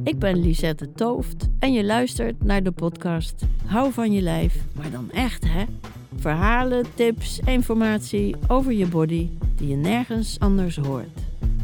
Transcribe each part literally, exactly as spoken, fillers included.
Ik ben Lisette Tooft en je luistert naar de podcast Hou van je lijf, maar dan echt hè? Verhalen, tips, informatie over je body die je nergens anders hoort.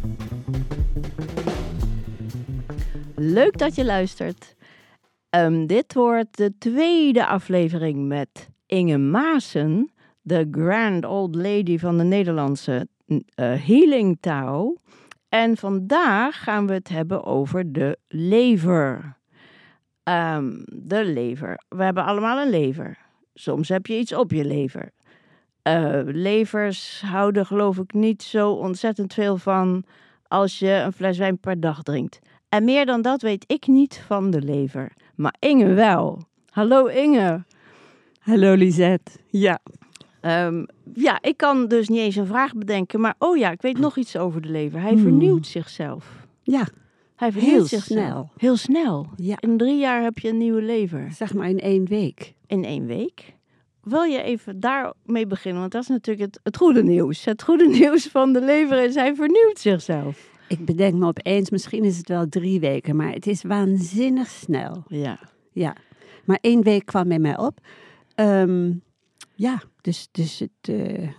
Leuk dat je luistert. Um, dit wordt de tweede aflevering met Inge Maassen, de grand old lady van de Nederlandse uh, Healing Tao. En vandaag gaan we het hebben over de lever. Um, de lever. We hebben allemaal een lever. Soms heb je iets op je lever. Uh, levers houden geloof ik niet zo ontzettend veel van als je een fles wijn per dag drinkt. En meer dan dat weet ik niet van de lever. Maar Inge wel. Hallo Inge. Hallo Lisette. Ja. Um, ja, ik kan dus niet eens een vraag bedenken. Maar oh ja, ik weet nog iets over de lever. Hij vernieuwt hmm. zichzelf. Ja. Hij vernieuwt Heel zichzelf. snel. Heel snel. Ja. In drie jaar heb je een nieuwe lever. Zeg maar in één week. In één week? Wil je even daarmee beginnen? Want dat is natuurlijk het, het goede nieuws. Het goede nieuws van de lever is, hij vernieuwt zichzelf. Ik bedenk me opeens, misschien is het wel drie weken, maar het is waanzinnig snel. Ja. Ja. Maar één week kwam bij mij op. Um, ja, dus, dus het, uh,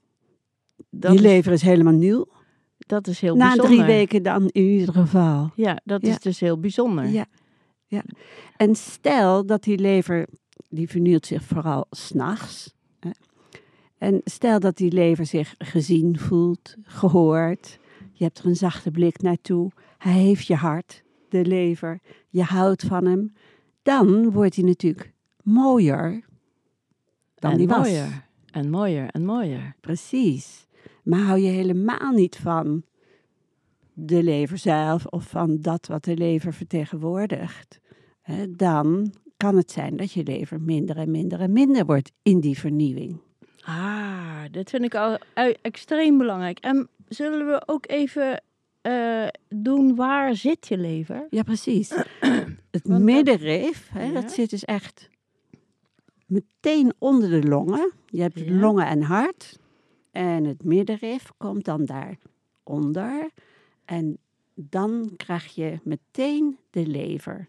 die lever is helemaal nieuw. Dat is heel Na bijzonder. Na drie weken dan in ieder geval. Ja, dat ja. is dus heel bijzonder. Ja. Ja. En stel dat die lever, die vernieuwt zich vooral 's nachts. Hè? En stel dat die lever zich gezien voelt, gehoord. Je hebt er een zachte blik naartoe. Hij heeft je hart, de lever. Je houdt van hem. Dan wordt hij natuurlijk mooier dan en die was. mooier, en mooier, en mooier. Precies. Maar hou je helemaal niet van de lever zelf of van dat wat de lever vertegenwoordigt, hè, dan kan het zijn dat je lever minder en minder en minder wordt in die vernieuwing. Ah, dit vind ik al extreem belangrijk. En zullen we ook even uh, doen, waar zit je lever? Ja, precies. Het Want middenrif, hè, ja. dat zit dus echt meteen onder de longen. Je hebt ja. longen en hart. En het middenrif komt dan daaronder. En dan krijg je meteen de lever.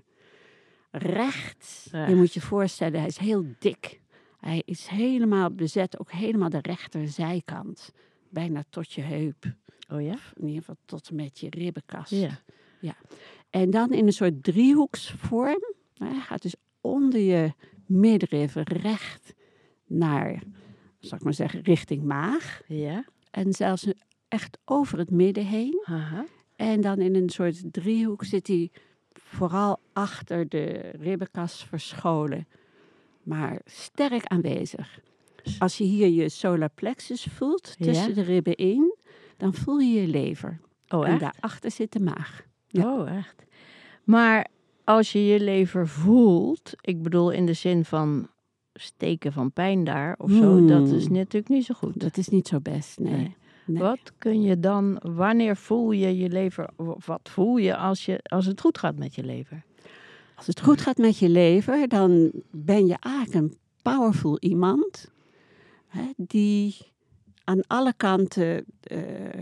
Rechts. Ja. Je moet je voorstellen, hij is heel dik. Hij is helemaal bezet, ook helemaal de rechterzijkant. Bijna tot je heup. Oh ja? Of in ieder geval tot en met je ribbenkast. Ja. Ja. En dan in een soort driehoeksvorm. Hij gaat dus onder je middenrif recht naar, zal ik maar zeggen, richting maag. Ja. En zelfs echt over het midden heen. Aha. En dan in een soort driehoek zit hij vooral achter de ribbenkast verscholen. Maar sterk aanwezig. Als je hier je solar plexus voelt, tussen ja. de ribben in, dan voel je je lever. Oh, en echt? daarachter zit de maag. Ja. Oh, echt? Maar als je je lever voelt, ik bedoel in de zin van steken van pijn daar of zo, hmm. dat is natuurlijk niet zo goed. Dat is niet zo best, nee. nee. nee. Wat kun je dan, wanneer voel je je lever, wat voel je als, je als het goed gaat met je lever? Als het goed gaat met je lever, dan ben je eigenlijk een powerful iemand, hè, die aan alle kanten uh,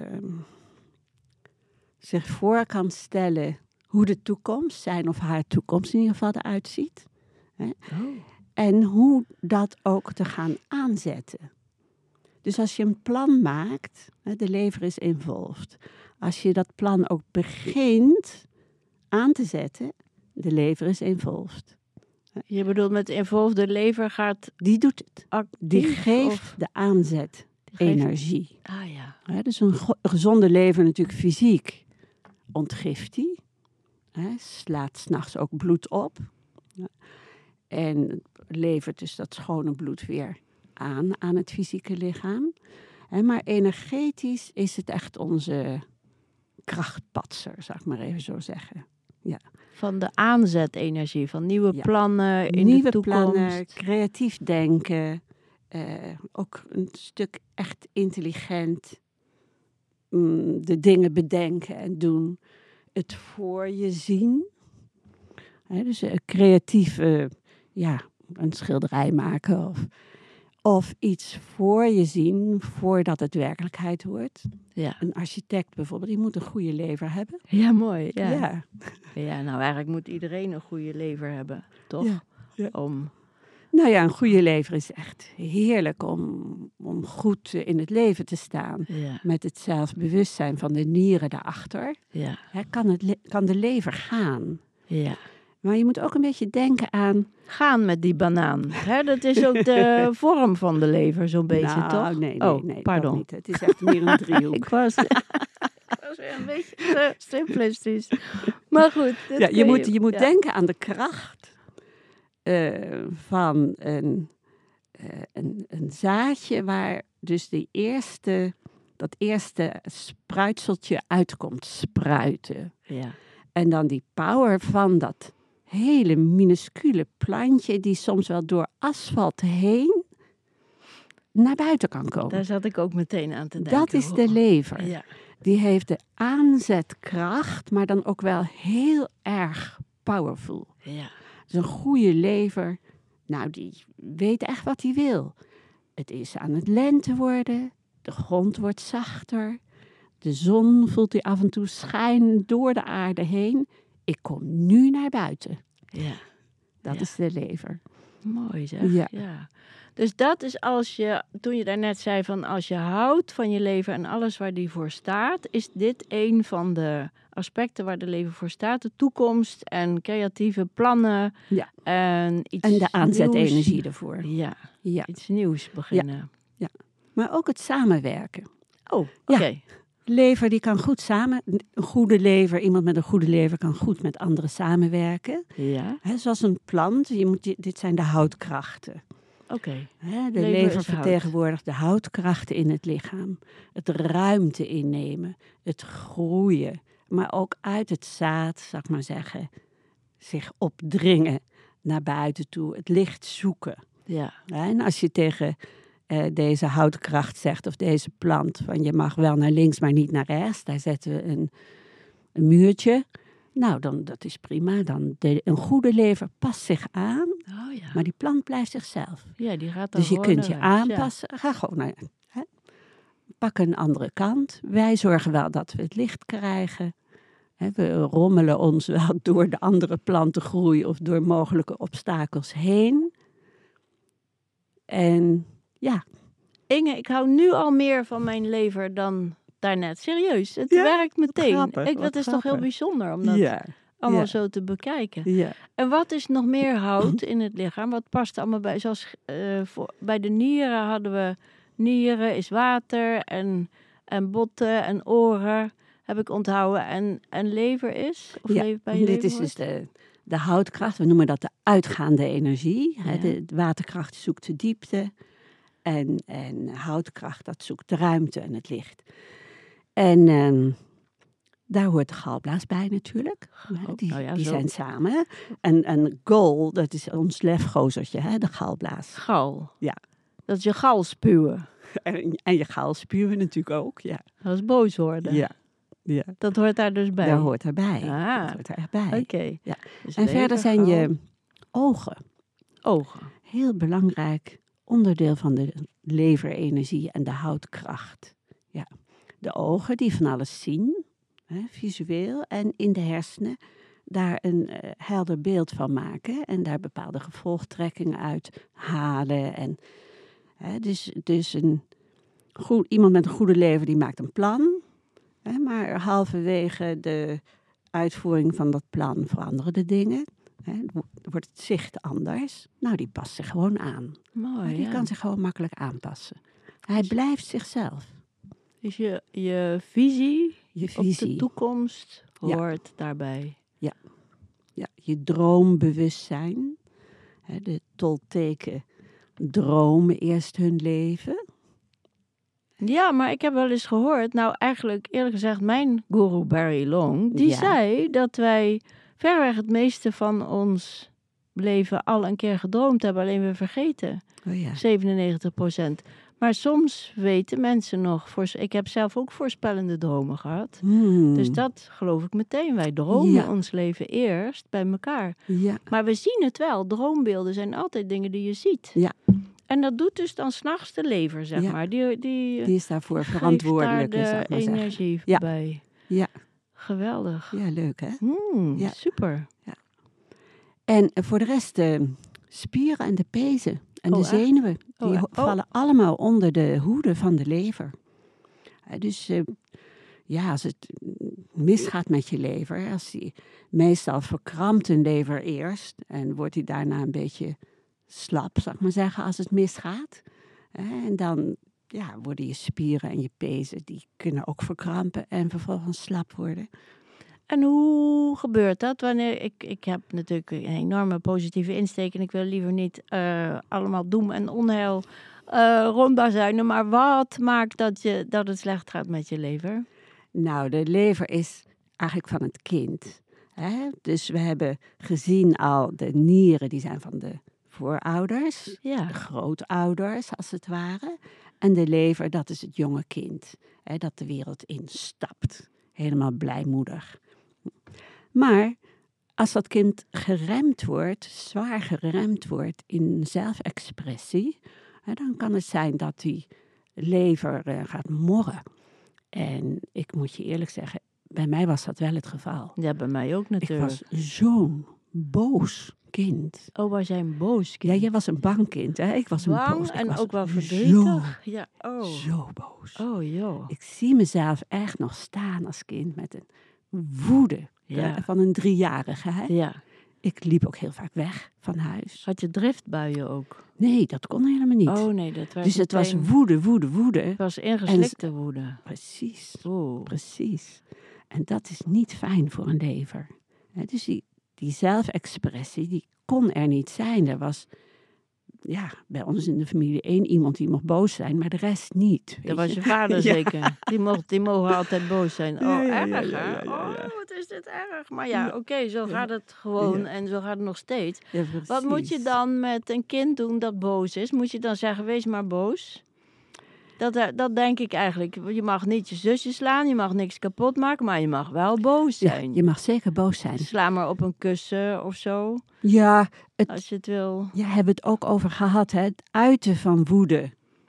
zich voor kan stellen hoe de toekomst, zijn of haar toekomst in ieder geval eruit ziet. Hè. Oh. En hoe dat ook te gaan aanzetten. Dus als je een plan maakt, hè, de lever is involved. Als je dat plan ook begint aan te zetten, de lever is involved. Je bedoelt met involved, de lever gaat... Die doet het. Actief, die geeft of? de aanzet, geeft... energie. Ah ja. Hè, dus een, go- een gezonde lever natuurlijk fysiek ontgift die. Hè, slaat 's nachts ook bloed op. Ja. En levert dus dat schone bloed weer aan, aan het fysieke lichaam. Hè, maar energetisch is het echt onze krachtpatser, zal ik maar even zo zeggen. Ja. Van de aanzetenergie, van nieuwe ja. plannen in nieuwe de toekomst. Nieuwe plannen, creatief denken. Uh, ook een stuk echt intelligent mm, de dingen bedenken en doen. Het voor je zien. He, dus uh, creatief uh, ja, een schilderij maken of, Of iets voor je zien voordat het werkelijkheid wordt. Ja. Een architect bijvoorbeeld, die moet een goede lever hebben. Ja, mooi. Ja. Ja. Ja, nou eigenlijk moet iedereen een goede lever hebben, toch? Ja, ja. Om... Nou ja, een goede lever is echt heerlijk om, om goed in het leven te staan. Ja. Met het zelfbewustzijn van de nieren daarachter. Ja. Hè, kan, het le- kan de lever gaan. Ja. Maar je moet ook een beetje denken aan... Gaan met die banaan. Hè? Dat is ook de vorm van de lever, zo'n beetje, nou, toch? nee, nee, oh, nee, pardon. dat niet. Het is echt meer een driehoek. Ik was, ik was weer een beetje te simplistisch. Maar goed. dit Ja, kun je moet, je moet ja. denken aan de kracht uh, van een, uh, een, een zaadje waar dus de eerste, dat eerste spruitseltje uitkomt spruiten. Ja. En dan die power van dat hele minuscule plantje die soms wel door asfalt heen naar buiten kan komen. Daar zat ik ook meteen aan te denken. Dat is de lever. Ja. Die heeft de aanzetkracht, maar dan ook wel heel erg powerful. Ja. Dus een goede lever, nou die weet echt wat hij wil. Het is aan het lente worden, de grond wordt zachter, de zon voelt hij af en toe schijnen door de aarde heen. Ik kom nu naar buiten. Ja. Dat ja. is de lever. Mooi zeg. Ja. ja. Dus dat is als je, toen je daarnet zei van als je houdt van je lever en alles waar die voor staat, is dit een van de aspecten waar de lever voor staat. De toekomst en creatieve plannen. Ja. En, iets En de aanzetenergie nieuws. ervoor. Ja. Ja. Iets nieuws beginnen. Ja. Ja. Maar ook het samenwerken. Oh, oké. Ja. Lever die kan goed samen, een goede lever, iemand met een goede lever kan goed met anderen samenwerken. Ja. He, zoals een plant, je moet, dit zijn de houtkrachten. Oké. Okay. De lever, lever vertegenwoordigt de houtkrachten in het lichaam. Het ruimte innemen, het groeien, maar ook uit het zaad, zal ik maar zeggen, zich opdringen naar buiten toe, het licht zoeken. Ja. En als je tegen uh, deze houtkracht zegt of deze plant, van je mag wel naar links, maar niet naar rechts, daar zetten we een, een muurtje. Nou, dan, dat is prima. Dan de, een goede lever past zich aan, oh, ja. maar die plant blijft zichzelf. Ja, die gaat dan dus je kunt je rechts, aanpassen. Ja. Ga gewoon naar, hè? Pak een andere kant. Wij zorgen wel dat we het licht krijgen. Hè, we rommelen ons wel door de andere plantengroei of door mogelijke obstakels heen. En ja. Inge, ik hou nu al meer van mijn lever dan daarnet. Serieus, het ja? werkt meteen. Grappig, ik, dat is grappig. toch heel bijzonder om dat ja. allemaal ja. zo te bekijken. Ja. En wat is nog meer hout in het lichaam? Wat past allemaal bij? Zoals uh, voor, bij de nieren hadden we nieren is water en, en botten en oren, heb ik onthouden. En, en lever is? Of ja, lever bij je dit is dus de, de houtkracht. We noemen dat de uitgaande energie. Ja. Hè, de, de waterkracht zoekt de diepte. En, en houtkracht, dat zoekt de ruimte en het licht. En um, daar hoort de galblaas bij natuurlijk. Oh, die nou ja, die zo. zijn samen. En, en Gol, dat is ons lefgozertje, hè, de galblaas. Gal? Ja. Dat is je gal spuwen. En, en je gal spuwen natuurlijk ook, ja. Dat is boos worden. Ja. Ja. Dat hoort daar dus bij? Dat hoort erbij. Ah. Dat hoort er echt bij. Oké. Okay. Ja. Dus en verder zijn gal. je ogen. Ogen. Heel belangrijk onderdeel van de leverenergie en de houtkracht. Ja. De ogen die van alles zien, hè, visueel, en in de hersenen daar een uh, helder beeld van maken en daar bepaalde gevolgtrekkingen uit halen. En, hè, dus dus een goed, iemand met een goede lever die maakt een plan, hè, maar halverwege de uitvoering van dat plan veranderen de dingen. He, wordt het zicht anders. Nou, die past zich gewoon aan. Mooi, die ja. kan zich gewoon makkelijk aanpassen. Hij blijft zichzelf. Dus je, je visie, je visie op de toekomst hoort ja. daarbij. Ja. ja, je droombewustzijn. He, de Tolteken dromen eerst hun leven. Ja, maar ik heb wel eens gehoord, nou eigenlijk eerlijk gezegd mijn guru Barry Long, die ja. zei dat wij verreweg het meeste van ons leven al een keer gedroomd hebben, alleen we vergeten. Oh ja. zevenennegentig procent. Maar soms weten mensen nog, voor, ik heb zelf ook voorspellende dromen gehad. Hmm. Dus dat geloof ik meteen. Wij dromen ja. ons leven eerst bij elkaar. Ja. Maar we zien het wel. Droombeelden zijn altijd dingen die je ziet. Ja. En dat doet dus dan 's nachts de lever, zeg Ja. maar. Die, die, Die is daarvoor geeft verantwoordelijk, daar zou de ik maar zeggen. energie Ja. bij. Ja. Geweldig. Ja, leuk hè? Hmm, Ja. Super. En eh, voor de rest, de spieren en de pezen en Oh, de echt? zenuwen, Oh, die echt? ho- vallen allemaal onder de hoede van de lever. Eh, dus eh, ja, als het mm, misgaat met je lever, als die, meestal verkrampt een lever eerst en wordt die daarna een beetje slap, zou ik maar zeggen, als het misgaat. Eh, en dan ja, worden je spieren en je pezen, die kunnen ook verkrampen en vervolgens slap worden. En hoe gebeurt dat? Wanneer ik, ik heb natuurlijk een enorme positieve insteek en ik wil liever niet eh, allemaal doem en onheil uh, rondbazuinen. Maar wat maakt dat, je, dat het slecht gaat met je lever? Nou, de lever is eigenlijk van het kind. Hè? Dus we hebben gezien al, de nieren die zijn van de voorouders, Ja. de grootouders als het ware. En de lever, dat is het jonge kind, hè, dat de wereld instapt. Helemaal blijmoedig. Maar als dat kind geremd wordt, zwaar geremd wordt in zelfexpressie, hè, dan kan het zijn dat die lever uh, gaat morren. En ik moet je eerlijk zeggen, bij mij was dat wel het geval. Ja, bij mij ook natuurlijk. Ik was zo'n boos kind. Oh, was jij een boos kind? Ja, jij was een bang kind, hè? Ik was bang een boos. Ik en was ook wel zo, verdrietig. Ja, oh. Zo boos. Oh, joh. Ik zie mezelf echt nog staan als kind met een woede Ja. van een driejarige. Hè? Ja. Ik liep ook heel vaak weg van huis. Had je driftbuien ook? Nee, dat kon helemaal niet. Oh nee, dat werd Dus het was meteen- woede, woede, woede. Het was ingeslikte woede. Precies, Oeh. precies. En dat is niet fijn voor een lever. Hè, dus die, die zelfexpressie, die kon er niet zijn. Er was, ja, bij ons in de familie één iemand die mocht boos zijn, maar de rest niet. weet Dat was je. je vader Ja. zeker. Die, mocht, die mogen altijd boos zijn. Oh, Ja, ja, ja, erg ja, hè? ja, ja, ja. Oh, wat is dit erg. Maar ja, Ja. oké, zo Ja. gaat het gewoon Ja. en zo gaat het nog steeds. Ja, Wat moet je precies. dan met een kind doen dat boos is? Moet je dan zeggen, wees maar boos? Dat, eh, dat denk ik eigenlijk. Je mag niet je zusje slaan, je mag niks kapot maken, maar je mag wel boos Ja, zijn. je mag zeker boos zijn. Sla maar op een kussen of zo, Ja, het, als je het wil. ja, hebben we het ook over gehad. Hè? Het uiten van woede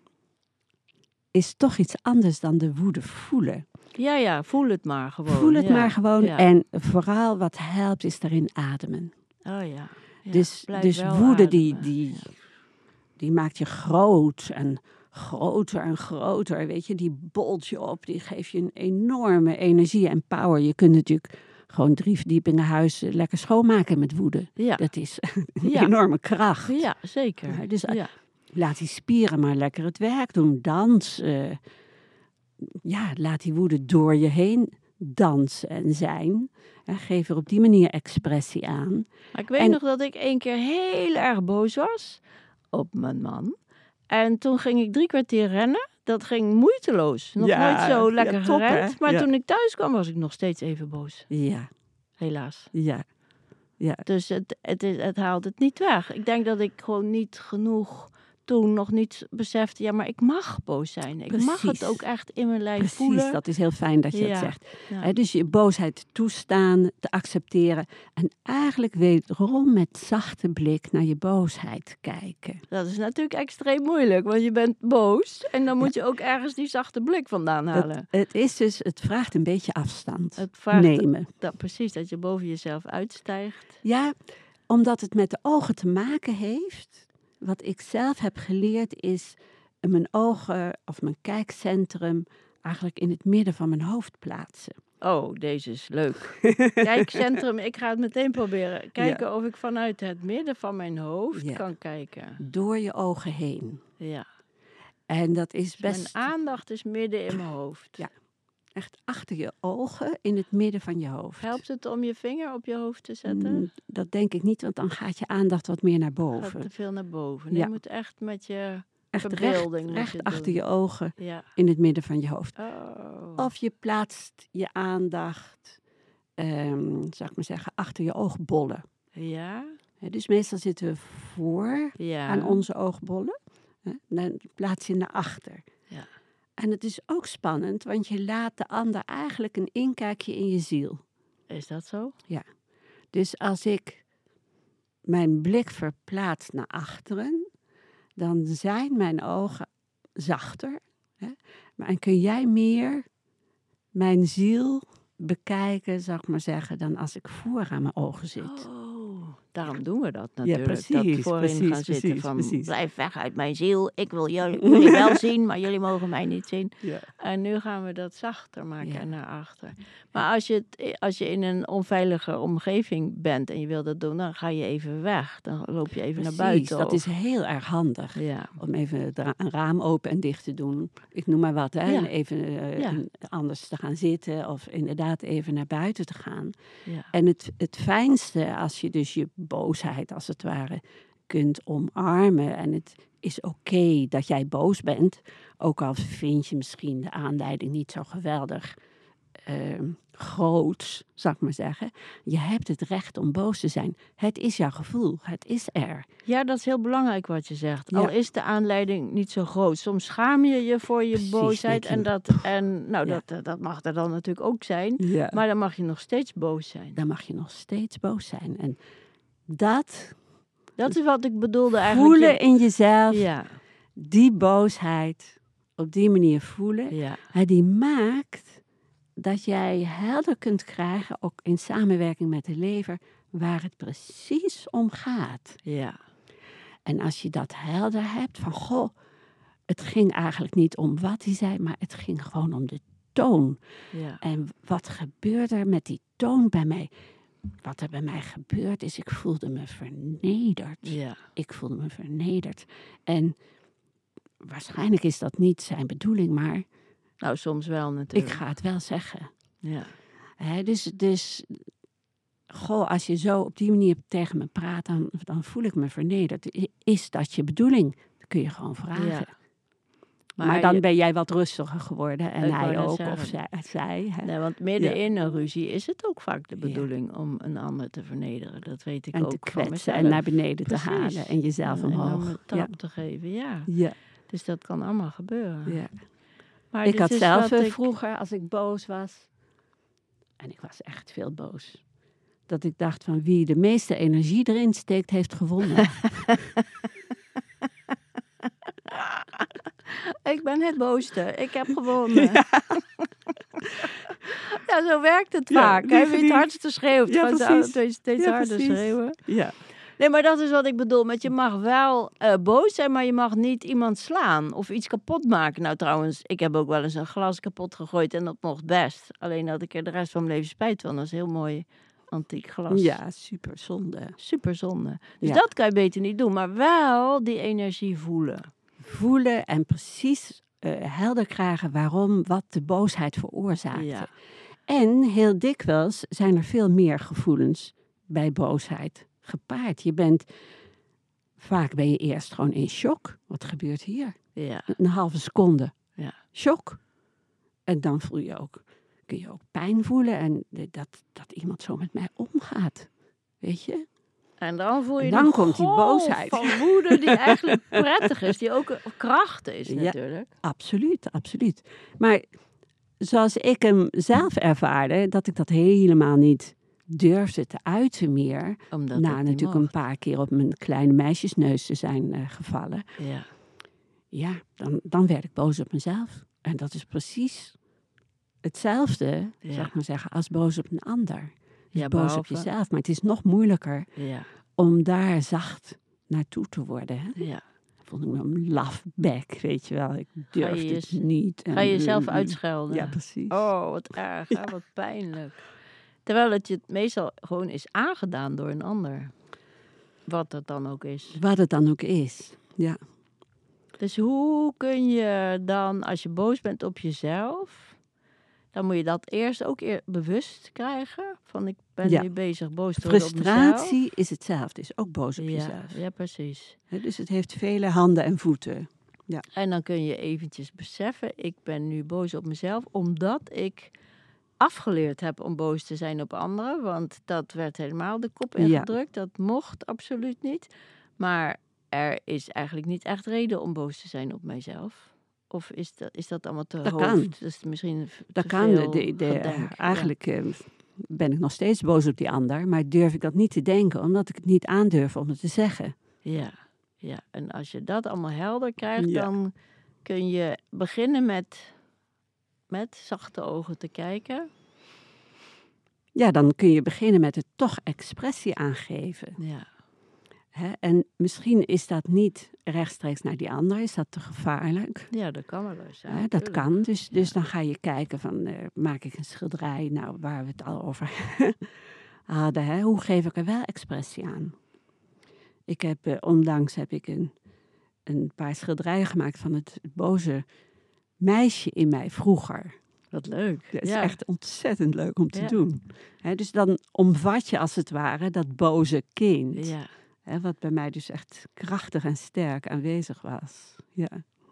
is toch iets anders dan de woede voelen. Ja, ja, voel het maar gewoon. Voel het ja. maar gewoon. Ja. En vooral wat helpt is daarin ademen. Oh ja. Ja, dus blijf dus wel woede die, ademen. die, Ja. die maakt je groot en groter en groter. Weet je, die bolt je op. Die geeft je een enorme energie en power. Je kunt natuurlijk gewoon drie verdiepingen huis eh, lekker schoonmaken met woede. Ja. Dat is een Ja. enorme kracht. Ja, zeker. Ja, dus ja. laat die spieren maar lekker het werk doen. Dans. eh, ja, laat die woede door je heen dansen en zijn. En geef er op die manier expressie aan. Maar ik weet En- nog dat ik één keer heel erg boos was op mijn man. En toen ging ik drie kwartier rennen. Dat ging moeiteloos. Nog Ja, nooit zo ja, lekker top, hè? gerend. Maar Ja. toen ik thuis kwam was ik nog steeds even boos. Ja, Helaas. ja, ja. Dus het, het, is, het haalt het niet weg. Ik denk dat ik gewoon niet genoeg toen nog niet besefte. Ja, maar ik mag boos zijn. Ik mag Precies. het ook echt in mijn lijf Precies, voelen. dat is heel fijn dat je Ja. het zegt. Ja. Hè, dus je boosheid toestaan, te accepteren. En eigenlijk wederom met zachte blik naar je boosheid kijken. Dat is natuurlijk extreem moeilijk, want je bent boos. En dan moet je ook ergens die zachte blik vandaan halen. Het, het, is dus, het vraagt een beetje afstand Het vraagt nemen. dat, precies, dat je boven jezelf uitstijgt. Ja, omdat het met de ogen te maken heeft. Wat ik zelf heb geleerd is mijn ogen of mijn kijkcentrum eigenlijk in het midden van mijn hoofd plaatsen. Oh, deze is leuk. Kijkcentrum, ik ga het meteen proberen. Kijken of ik vanuit het midden van mijn hoofd Ja. kan kijken. Door je ogen heen. Ja. En dat is Mijn best aandacht is midden in mijn hoofd. Ja. echt achter je ogen in het midden van je hoofd. Helpt het om je vinger op je hoofd te zetten? Mm, Dat denk ik niet, want dan gaat je aandacht wat meer naar Gaat boven. te veel naar boven. Nee, Ja. Je moet echt met je Echt recht, verbeelding moet je recht het achter doen. je ogen Ja. in het midden van je hoofd. Oh. Of je plaatst je aandacht, ehm zou ik maar zeggen, achter je oogbollen. Ja? Hè, Dus meestal zitten we voor Ja. aan onze oogbollen. Hè, Dan plaats je naar achter. Ja. En het is ook spannend, want je laat de ander eigenlijk een inkijkje in je ziel. Is dat zo? Dus als ik mijn blik verplaats naar achteren, dan zijn mijn ogen zachter. Hè? Maar en kun jij meer mijn ziel bekijken, zou ik maar zeggen, dan als ik voor aan mijn ogen zit. Oh, daarom doen we dat natuurlijk. Ja, precies, dat voorin precies, gaan zitten precies, van, precies. blijf weg uit mijn ziel. Ik wil jullie, jullie wel zien, maar jullie mogen mij niet zien. Ja. En nu gaan we dat zachter maken Ja. en naar achter. Maar als je, het, als je in een onveilige omgeving bent en je wil dat doen, dan ga je even weg. Dan loop je even Precies, naar buiten. dat of- is heel erg handig. Ja. Om even het ra- een raam open en dicht te doen. Ik noem maar wat. Hè? Ja. En even uh, Ja. in- anders te gaan zitten. Of inderdaad even naar buiten te gaan. Ja. En het, het fijnste als je dus je boosheid als het ware kunt omarmen. En het is oké dat jij boos bent. Ook al vind je misschien de aanleiding niet zo geweldig uh, groot, zou ik maar zeggen. Je hebt het recht om boos te zijn. Het is jouw gevoel. Het is er. Ja, dat is heel belangrijk wat je zegt. Ja. Al is de aanleiding niet zo groot. Soms schaam je je voor je Precies, boosheid. denk je. En, dat, en nou, Ja. dat, dat mag er dan natuurlijk ook zijn. Ja. Maar dan mag je nog steeds boos zijn. Dan mag je nog steeds boos zijn. En dat Dat is wat ik bedoelde eigenlijk. voelen in jezelf, Ja, die boosheid, op die manier voelen, ja, hè, die maakt dat jij helder kunt krijgen, ook in samenwerking met de lever, waar het precies om gaat. ja. En als je dat helder hebt, van goh, het ging eigenlijk niet om wat hij zei, maar het ging gewoon om de toon. ja. En wat gebeurde er met die toon bij mij? Wat er bij mij gebeurd is, ik voelde me vernederd. Ja, Ik voelde me vernederd. En waarschijnlijk is dat niet zijn bedoeling, maar nou soms wel ik natuurlijk. ga het wel zeggen. Ja, Hè, dus, dus, goh, als je zo op die manier tegen me praat, dan, dan voel ik me vernederd. I- Is dat je bedoeling? Dat kun je gewoon vragen. ja. Maar, dan je- ben jij wat rustiger geworden. En Ik wou hij net ook, zeggen. of zij. zij hè. Nee, want midden Ja. in een ruzie is het ook vaak de Ja. bedoeling om een ander te vernederen. Dat weet ik En ook te van kwetsen mezelf. en naar beneden Precies. te halen. En jezelf En een omhoog. enorme trap Ja. te geven, ja. Ja. Dus dat kan allemaal gebeuren. Ja. Maar Ik dit had is zelf wat eh, ik- vroeger, als ik boos was, en ik was echt veel boos, dat ik dacht van wie de meeste energie erin steekt, heeft gewonnen. Ik ben het boosste. Ik heb gewonnen. Ja, zo werkt het Ja, vaak. die- hè? Wie het die- hardste schreeuwt, Ja, gaat ze precies. steeds, steeds Ja, harder precies. schreeuwen. Ja. Nee, maar dat is wat ik bedoel. Met je mag wel eh, boos zijn, maar je mag niet iemand slaan of iets kapot maken. Nou trouwens, ik heb ook wel eens een glas kapot gegooid en dat mocht best. Alleen had ik er de rest van mijn leven spijt van. Dat is heel mooi antiek glas. Ja, super zonde. Super zonde. Dus Ja. dat kan je beter niet doen, maar wel die energie voelen. Voelen en precies eh, helder krijgen waarom, wat de boosheid veroorzaakte. Ja. En heel dikwijls zijn er veel meer gevoelens bij boosheid gepaard. Je bent, vaak ben je eerst gewoon in shock. Wat gebeurt hier? Ja. Een halve seconde. Ja. Shock. En dan voel je ook, kun je ook pijn voelen en de- dat, dat iemand zo met mij omgaat. Weet je? En dan voel je En dan de komt die golf boosheid. van woede die eigenlijk prettig is, die ook kracht is Ja. natuurlijk. Absoluut, absoluut. Maar zoals ik hem zelf ervaarde, dat ik dat helemaal niet durfde te uiten meer. Omdat Na het niet natuurlijk een mocht. paar keer op mijn kleine meisjesneus te zijn eh, gevallen. Ja. Ja, dan, dan werd ik boos op mezelf. En dat is precies hetzelfde, Ja. zou ik maar zeggen, als boos op een ander. Je Ja, boos op behalve- jezelf, maar het is nog moeilijker Ja. om daar zacht naartoe te worden. Hè? Ja. Vond ik me een lafbek, weet je wel. Ik durfde je het je- niet. Ga je En- jezelf uitschelden? Ja, precies. Oh, wat erg, hè? Wat pijnlijk. Terwijl het je meestal gewoon is aangedaan door een ander. Wat dat dan ook is. Wat het dan ook is. Ja. Dus hoe kun je dan, als je boos bent op jezelf, dan moet je dat eerst ook eer bewust krijgen. Van ik ben Ja. nu bezig boos te worden op mezelf. Frustratie is hetzelfde, is ook boos op Ja, jezelf. ja, precies. Hè, dus het heeft vele handen en voeten. En dan kun je eventjes beseffen, ik ben nu boos op mezelf, omdat ik afgeleerd heb om boos te zijn op anderen. Want dat werd helemaal de kop Ja. ingedrukt. Dat mocht absoluut niet. Maar er is eigenlijk niet echt reden om boos te zijn op mijzelf. Of is dat, is dat allemaal te Dat hoofd? kan. Dus misschien v- Dat te kan. veel De, de, gedenk, ja. eigenlijk eh, ben ik nog steeds boos op die ander, maar durf ik dat niet te denken, omdat ik het niet aandurf om het te zeggen. Ja, Ja, en als je dat allemaal helder krijgt, Ja. dan kun je beginnen met, met zachte ogen te kijken. Ja, dan kun je beginnen met het toch expressie aangeven. Ja. Hè? En misschien is dat niet rechtstreeks naar die ander, is dat te gevaarlijk. Ja, dat kan wel eens zijn. Hè, dat tuurlijk. kan, dus, dus Ja. dan ga je kijken van, uh, maak ik een schilderij, nou, waar we het al over hadden, hè? Hoe geef ik er wel expressie aan? Ik heb, uh, onlangs heb ik een, een paar schilderijen gemaakt van het boze meisje in mij vroeger. Wat leuk. Dat is ja. echt ontzettend leuk om te Ja. doen. Hè, dus dan omvat je als het ware dat boze kind. Ja. Hè, wat bij mij dus echt krachtig en sterk aanwezig was. Ja.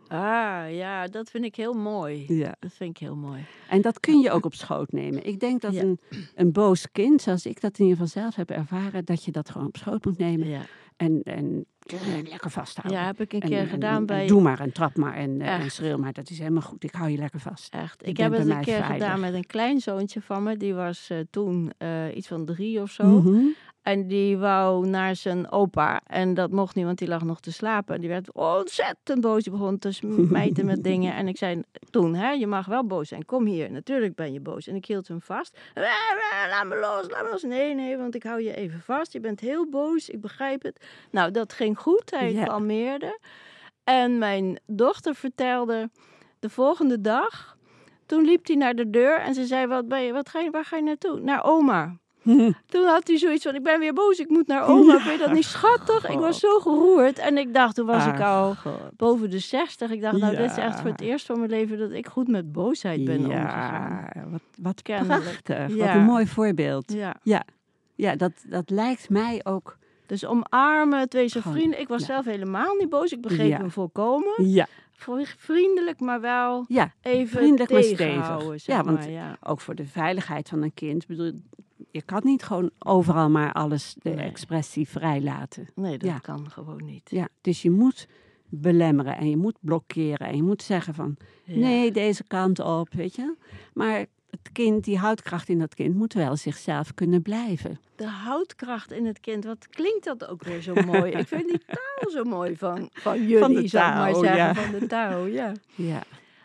Ah, ja, dat vind ik heel mooi. Ja. Dat vind ik heel mooi. En dat kun je ook op schoot nemen. Ik denk dat Ja. een, een boos kind, zoals ik dat in ieder geval zelf heb ervaren, dat je dat gewoon op schoot moet nemen. Ja, En, en eh, lekker vasthouden. ja heb ik een En- keer en- gedaan en- bij... en doe maar en trap maar en, eh, en Echt. schreeuw maar. Dat is helemaal goed. Ik hou je lekker vast. Echt. Je Ik bent heb bij het een mij keer veilig. gedaan met een kleinzoontje van me. Die was uh, toen uh, iets van drie of zo. Mhm. En die wou naar zijn opa. En dat mocht niet, want die lag nog te slapen. En die werd ontzettend boos. Die begon te smijten met dingen. En ik zei toen, hè, je mag wel boos zijn. Kom hier. Natuurlijk ben je boos. En ik hield hem vast. Laat me los, laat me los. Nee, nee, want ik hou je even vast. Je bent heel boos. Ik begrijp het. Nou, dat ging goed. Hij Ja. kalmeerde. En mijn dochter vertelde de volgende dag. Toen liep hij naar de deur. En ze zei, wat ben je, wat ga je, waar ga je naartoe? Naar oma. Toen had hij zoiets van, ik ben weer boos, ik moet naar oma. Ja. Vind je dat niet schattig? Ik was zo geroerd. En ik dacht, toen was Ah, ik al God. boven de zestig. Ik dacht, nou, dit is Ja. echt voor het eerst van mijn leven dat ik goed met boosheid ben omgegaan. Ja, wat, wat Kennelijk. prachtig. Ja. Wat een mooi voorbeeld. Ja. Ja, ja dat, dat lijkt mij ook... Dus omarmen, twee zijn Gewoon, vrienden. Ik was ja. zelf helemaal niet boos. Ik begreep Ja. hem volkomen. Ja, Vriendelijk, maar wel ja even vriendelijk maar tegenhouden. stevig. Zeg Ja, want maar, ja. ook voor de veiligheid van een kind. Ik bedoel, je kan niet gewoon overal maar alles, de Nee. expressie vrijlaten. Nee, dat Ja. kan gewoon niet. Ja, dus je moet belemmeren en je moet blokkeren. En je moet zeggen van, Ja. nee, deze kant op, weet je. Maar het kind, die houtkracht in dat kind moet wel zichzelf kunnen blijven. De houtkracht in het kind, wat klinkt dat ook weer zo mooi. Ik vind die taal zo mooi van, van jullie, Van de zou ik maar taal, zeggen. ja. Van de taal, ja. Ja.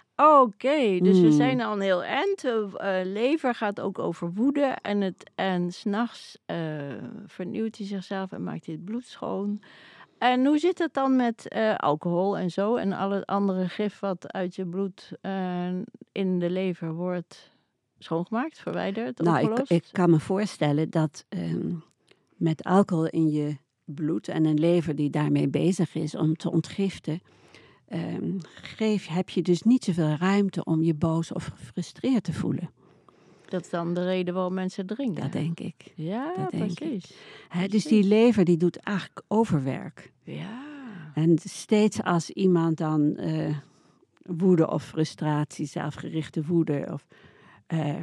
Oké, dus we Mm. zijn al een heel eind. Uh, lever gaat ook over woede. En, het, en s'nachts uh, vernieuwt hij zichzelf en maakt hij het bloed schoon. En hoe zit het dan met uh, alcohol en zo? En alle andere gif wat uit je bloed uh, in de lever wordt schoongemaakt, verwijderd, Nou, ik, opgelost? ik kan me voorstellen dat um, met alcohol in je bloed en een lever die daarmee bezig is om te ontgiften, um, geef, heb je dus niet zoveel ruimte om je boos of gefrustreerd te voelen. Dat is dan de reden waarom mensen drinken. Dat denk ik. Ja, dat denk precies. Ik. He, dus die lever die doet eigenlijk overwerk. Ja. En steeds als iemand dan uh, woede of frustratie, zelfgerichte woede of uh,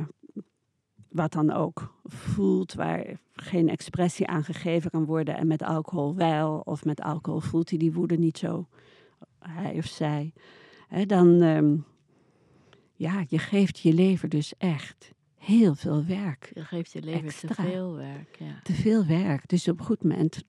wat dan ook voelt, waar geen expressie aan gegeven kan worden en met alcohol wel, of met alcohol voelt hij die woede niet zo, hij of zij, he, dan, um, ja, je geeft je lever dus echt heel veel werk. Je geeft je lever Extra. te veel werk, ja. Te veel werk, dus op een goed moment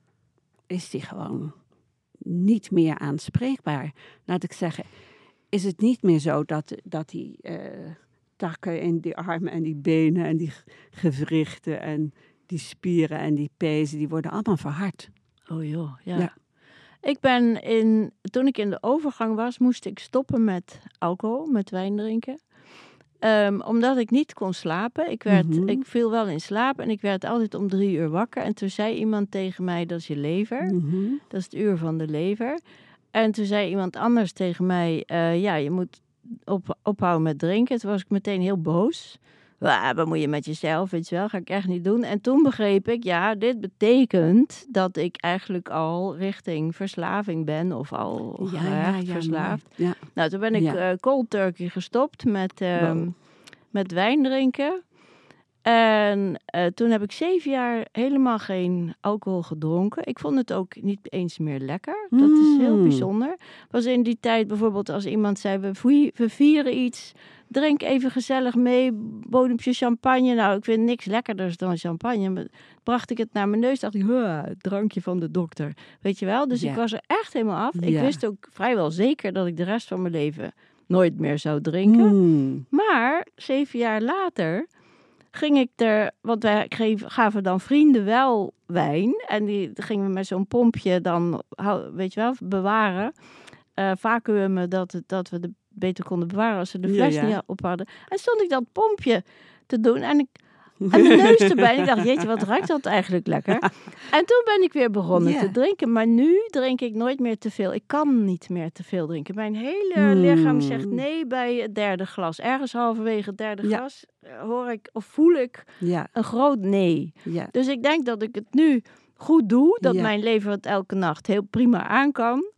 is die gewoon niet meer aanspreekbaar. Laat ik zeggen, is het niet meer zo dat, dat die uh, takken en die armen en die benen en die gewrichten en die spieren en die pezen, die worden allemaal verhard. Oh joh, ja. ja. Ik ben in, toen ik in de overgang was, moest ik stoppen met alcohol, met wijn drinken. Um, omdat ik niet kon slapen. Ik, werd, Mm-hmm. ik viel wel in slaap en ik werd altijd om drie uur wakker. En toen zei iemand tegen mij, dat is je lever. Mm-hmm. Dat is het uur van de lever. En toen zei iemand anders tegen mij, uh, ja, je moet op, ophouden met drinken. Toen was ik meteen heel boos. Wat moet je met jezelf, weet je wel, ga ik echt niet doen. En toen begreep ik, ja, dit betekent dat ik eigenlijk al richting verslaving ben of al ja, ja, ja, verslaafd. Ja. Nou, toen ben ik ja. uh, cold turkey gestopt met, uh, wow. met wijn drinken. En uh, toen heb ik zeven jaar helemaal geen alcohol gedronken. Ik vond het ook niet eens meer lekker. Dat is heel bijzonder. Was in die tijd bijvoorbeeld als iemand zei, we, vi- we vieren iets, drink even gezellig mee, bodempje champagne. Nou, ik vind niks lekkerder dan champagne. Maar bracht ik het naar mijn neus, dacht ik, het drankje van de dokter. Weet je wel? Dus Ja. ik was er echt helemaal af. Ja. Ik wist ook vrijwel zeker dat ik de rest van mijn leven nooit meer zou drinken. Mm. Maar zeven jaar later ging ik er, want wij gaven dan vrienden wel wijn. En die gingen we met zo'n pompje dan, weet je wel, bewaren. Uh, vacuümen, dat, het, dat we het beter konden bewaren als ze de fles ja, ja. niet op hadden. En stond ik dat pompje te doen en ik en mijn neus erbij. En ik dacht, jeetje, wat ruikt dat eigenlijk lekker. En toen ben ik weer begonnen yeah. te drinken. Maar nu drink ik nooit meer te veel. Ik kan niet meer te veel drinken. Mijn hele mm. lichaam zegt nee bij het derde glas. Ergens halverwege het derde ja. glas hoor ik of voel ik ja. een groot nee. Ja. Dus ik denk dat ik het nu goed doe. Dat ja. mijn lever het elke nacht heel prima aan kan.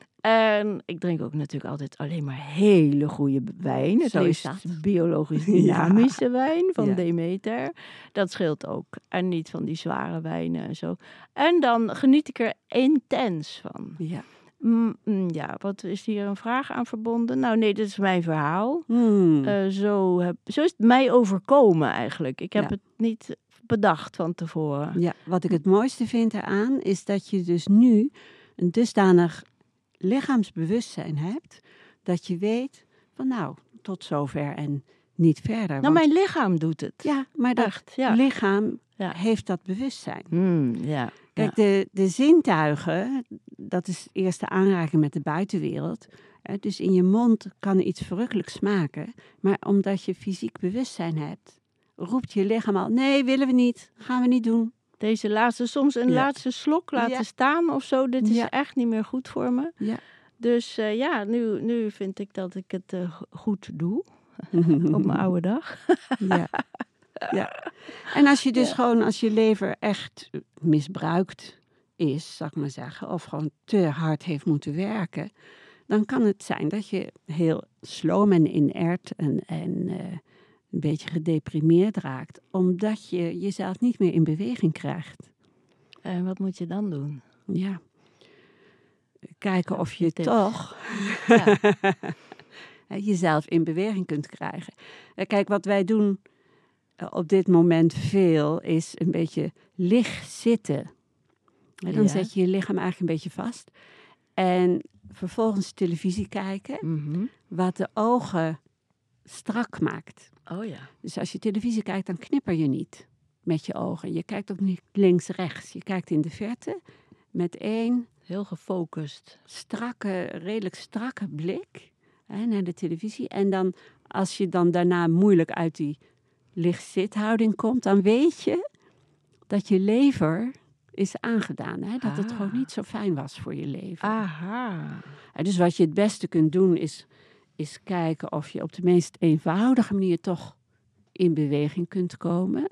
En ik drink ook natuurlijk altijd alleen maar hele goede wijn. Het liefst biologisch dynamische ja. wijn van ja. Demeter. Dat scheelt ook. En niet van die zware wijnen en zo. En dan geniet ik er intens van. Ja. Mm, ja, wat is hier een vraag aan verbonden? Nou nee, dit is mijn verhaal. Hmm. Uh, zo, heb, zo is het mij overkomen eigenlijk. Ik heb ja. het niet bedacht van tevoren. Ja, wat ik het mooiste vind eraan is dat je dus nu een dusdanig lichaamsbewustzijn hebt, dat je weet van nou, tot zover en niet verder. Nou, want, mijn lichaam doet het. Ja, maar dat Echt, ja. lichaam ja. heeft dat bewustzijn. Mm, ja, Kijk, ja. de, de zintuigen, dat is eerst de aanraking met de buitenwereld. Hè, dus in je mond kan iets verrukkelijks smaken, maar omdat je fysiek bewustzijn hebt, roept je lichaam al, nee, willen we niet, gaan we niet doen. Deze laatste, soms een ja. laatste slok laten ja. staan of zo. Dit is ja. echt niet meer goed voor me. Ja. Dus uh, ja, nu, nu vind ik dat ik het uh, goed doe. Op mijn oude dag. ja. ja. En als je dus ja. gewoon, als je lever echt misbruikt is, zal ik maar zeggen, of gewoon te hard heeft moeten werken, dan kan het zijn dat je heel sloom en inert en... en uh, een beetje gedeprimeerd raakt, omdat je jezelf niet meer in beweging krijgt. En wat moet je dan doen? Ja, kijken of je toch ja. jezelf in beweging kunt krijgen. Kijk, wat wij doen op dit moment veel, is een beetje licht zitten. Dan ja. zet je je lichaam eigenlijk een beetje vast. En vervolgens televisie kijken, mm-hmm. wat de ogen strak maakt. Oh ja. Dus als je televisie kijkt, dan knipper je niet met je ogen. Je kijkt ook niet links-rechts. Je kijkt in de verte met één... Heel gefocust. Strakke, redelijk strakke blik hè, naar de televisie. En dan, als je dan daarna moeilijk uit die licht-zithouding komt, dan weet je dat je lever is aangedaan. Hè? Dat ah. het gewoon niet zo fijn was voor je lever. Aha. En dus wat je het beste kunt doen is... is kijken of je op de meest eenvoudige manier toch in beweging kunt komen.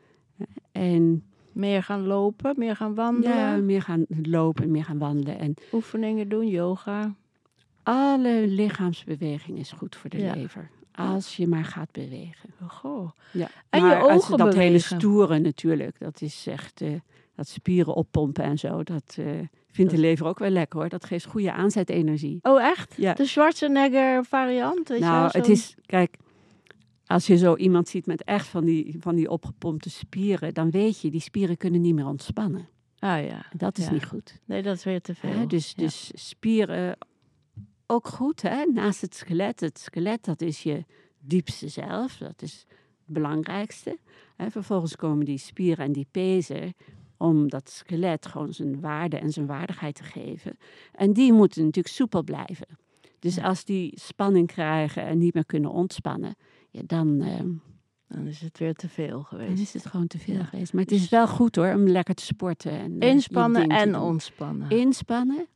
En meer gaan lopen, meer gaan wandelen. Ja, meer gaan lopen, meer gaan wandelen. En oefeningen doen, yoga. Alle lichaamsbeweging is goed voor de ja. lever. Als je maar gaat bewegen. Oh, goh. Ja. En maar je ogen als, dat bewegen. hele stoere natuurlijk, dat is echt... Uh, dat spieren oppompen en zo, dat uh, vindt de lever ook wel lekker hoor. Dat geeft goede aanzetenergie. Oh echt? Ja. De Schwarzenegger variant? Weet nou, je wel, het is, kijk, als je zo iemand ziet met echt van die, van die opgepompte spieren, dan weet je, die spieren kunnen niet meer ontspannen. Ah ja. Dat is ja. niet goed. Nee, dat is weer te veel. Hè? Dus, ja. dus spieren ook goed, hè? Naast het skelet. Het skelet, dat is je diepste zelf. Dat is het belangrijkste. Hè? Vervolgens komen die spieren en die pezen om dat skelet gewoon zijn waarde en zijn waardigheid te geven. En die moeten natuurlijk soepel blijven. Dus ja. als die spanning krijgen en niet meer kunnen ontspannen, ja, dan... Uh, dan is het weer te veel geweest. Dan is het gewoon te veel ja. geweest. Maar het is wel goed hoor, om lekker te sporten. En, uh, Inspannen en ontspannen. Inspannen.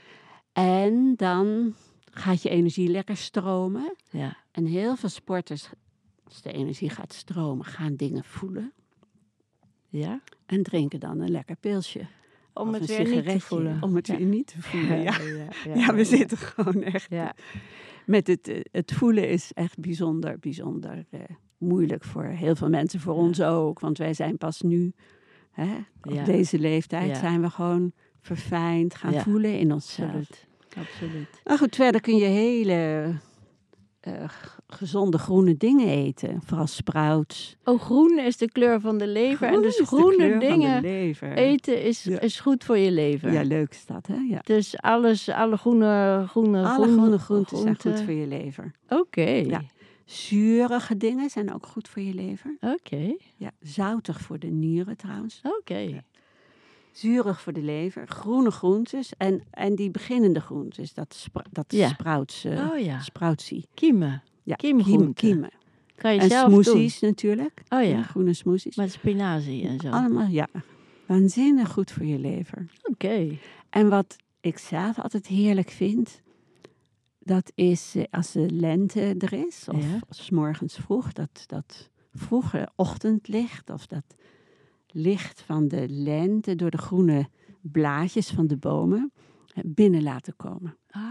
En dan gaat je energie lekker stromen. Ja. En heel veel sporters, als de energie gaat stromen, gaan dingen voelen. Ja. En drinken dan een lekker pilsje. Om het weer niet te voelen. Om het ja. weer niet te voelen, ja. Ja, ja, ja, ja we ja. zitten gewoon echt... Ja. Met het, het voelen is echt bijzonder, bijzonder uh, moeilijk voor heel veel mensen. Voor ja. ons ook, want wij zijn pas nu, hè, op ja. deze leeftijd, ja. zijn we gewoon verfijnd gaan ja. voelen in onszelf. Absoluut. Absoluut. Maar goed, verder kun je hele uh, g- gezonde groene dingen eten. Vooral sprouts. Oh, groen is de kleur van de lever. Groen en dus is de groene kleur van de dingen lever. eten is, Ja. is goed voor je lever. Ja, leuk is dat, hè? Ja. Dus alles, alle groene, groene, Alle groen- groene groenten zijn groenten. goed voor je lever. Oké, Ja. Zurige dingen zijn ook goed voor je lever. oké, Ja, zoutig voor de nieren trouwens. oké. Zuurig voor de lever. Groene groentes. En, en die beginnende groentes. Dat, spra dat Ja. sprouts, uh, Oh ja, sproutsie. kiemen. Ja, Kiemgroenten. kiemen. Kan je En zelf smoothies natuurlijk. doen. Oh ja, Groene smoothies. met spinazie en zo. Oké. Allemaal, ja. Waanzinnig goed voor je lever. En wat ik zelf altijd heerlijk vind, dat is eh, als de lente er is, of Ja. 's morgens vroeg, dat, dat vroege ochtendlicht, of dat licht van de lente door de groene blaadjes van de bomen eh, binnen laten komen. Ah,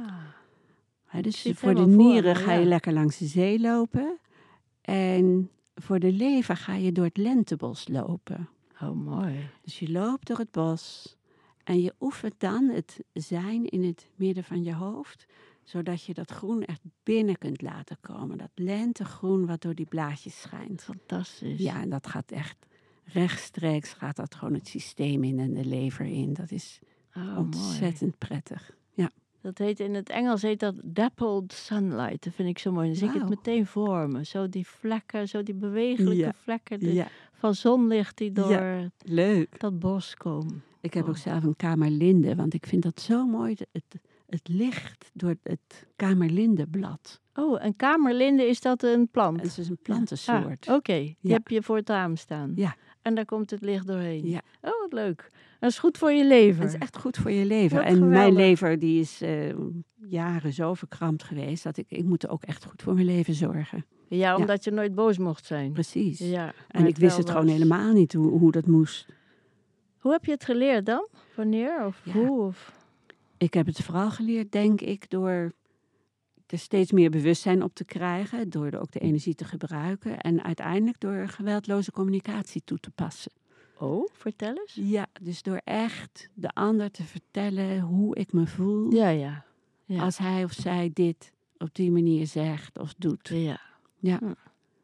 Hè, dus zie het voor de helemaal voor nieren me, ga je ja. lekker langs de zee lopen. En voor de lever ga je door het lentebos lopen. oh mooi. Dus je loopt door het bos en je oefent dan het zijn in het midden van je hoofd, zodat je dat groen echt binnen kunt laten komen. Dat lentegroen wat door die blaadjes schijnt. Fantastisch. Ja, en dat gaat echt rechtstreeks, gaat dat gewoon het systeem in en de lever in. Dat is oh, mooi. ontzettend prettig. Ja. Dat heet in het Engels heet dat dappled sunlight. Dat vind ik zo mooi. Dan zie ik het Wauw. meteen voor me. Zo die vlekken, zo die bewegelijke Ja. vlekken de- Ja, van zonlicht die door Ja. leuk. dat bos komen. Ik heb Oh. ook zelf een kamerlinde, want ik vind dat zo mooi. Het, het licht door het kamerlindeblad. Oh, en kamerlinde, is dat een plant? Het is een plantensoort. Ah, oké, die Ja. heb je voor het raam staan. Ja. En daar komt het licht doorheen. Ja. Oh, wat leuk. Dat is goed voor je lever. Het is echt goed voor je lever. Wat en mijn geweldig. lever die is eh, jaren zo verkrampt geweest, dat ik, ik moet ook echt goed voor mijn leven zorgen. Ja, omdat je nooit boos mocht zijn. Precies. Ja, maar En ik wist wel het gewoon was. helemaal niet hoe, hoe dat moest. Hoe heb je het geleerd dan? Wanneer of Ja. hoe? Of... Ik heb het vooral geleerd, denk ik, door er steeds meer bewustzijn op te krijgen, door er ook de energie te gebruiken en uiteindelijk door geweldloze communicatie toe te passen. Oh, vertel eens. Ja, dus door echt de ander te vertellen hoe ik me voel Ja, ja. Ja. als hij of zij dit op die manier zegt of doet. ja. Ja. Hm.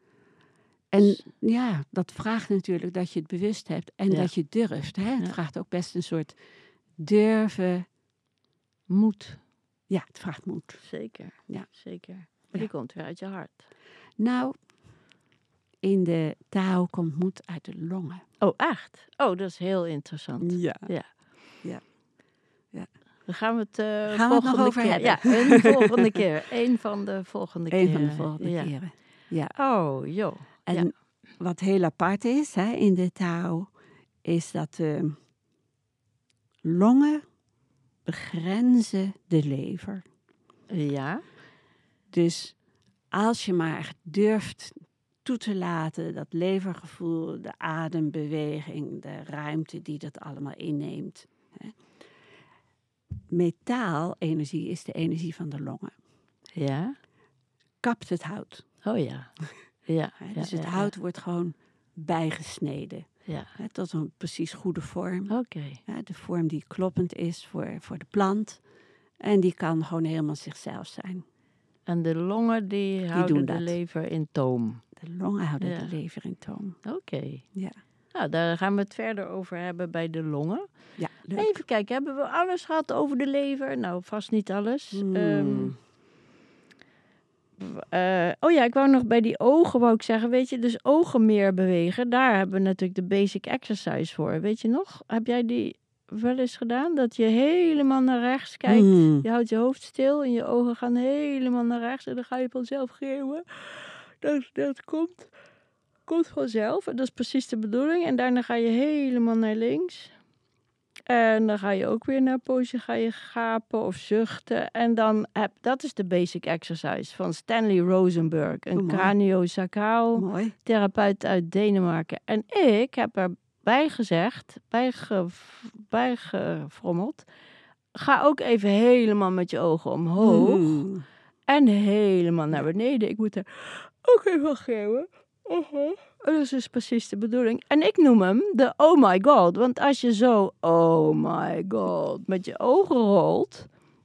En ja, dat vraagt natuurlijk dat je het bewust hebt en Ja. dat je durft. Hè? Het Ja. vraagt ook best een soort durven. Moed. Ja, het vraagt moed. Zeker. Ja. Zeker. Maar Ja. die komt weer uit je hart. Nou, in de Tao komt moed uit de longen. Oh, echt? Oh, dat is heel interessant. Ja. Ja. Ja. Ja. Dan gaan we het, uh, Gaan we het volgende nog over keer. hebben? Ja, een volgende keer. Eén van de volgende Een keren. van de volgende ja. keren. Ja. Oh, joh. En Ja. wat heel apart is hè, in de Tao, is dat de longen begrenzen de lever. Ja. Dus als je maar echt durft toe te laten, dat levergevoel, de adembeweging, de ruimte die dat allemaal inneemt. Hè. Metaalenergie is de energie van de longen. Ja. Kapt het hout. Oh ja. Ja. Hè. ja, Dus het ja, hout wordt gewoon bijgesneden. Ja. Hè, tot een precies goede vorm. Oké. Hè, de vorm die kloppend is voor, voor de plant. En die kan gewoon helemaal zichzelf zijn. En de longen die houden doen de dat. lever in toom. De longen houden Ja. de lever in toom. Oké. Ja, Nou, daar gaan we het verder over hebben bij de longen. ja leuk. Even kijken, hebben we alles gehad over de lever? Nou, vast niet alles. Hmm. Ehm, w- eh, oh ja, ik wou nog bij die ogen wou ik zeggen, weet je, dus ogen meer bewegen. Daar hebben we natuurlijk de basic exercise voor. Weet je nog? Heb jij die wel eens gedaan? Dat je helemaal naar rechts kijkt. Hmm. Je houdt je hoofd stil en je ogen gaan helemaal naar rechts. En dan ga je vanzelf geeuwen. Dat, dat komt, komt vanzelf. En dat is precies de bedoeling. En daarna ga je helemaal naar links. En dan ga je ook weer naar een poosje ga je gapen of zuchten. En dan heb, dat is de basic exercise van Stanley Rosenberg. Een Oh, mooi. craniosacraal Mooi. therapeut uit Denemarken. En ik heb erbij gezegd, bijge, bijgefrommeld, ga ook even helemaal met je ogen omhoog Hmm. en helemaal naar beneden. Ik moet er ook even geeuwen. Uh-huh. Dat is dus precies de bedoeling. En ik noem hem de oh my god. Want als je zo oh my god met je ogen rolt,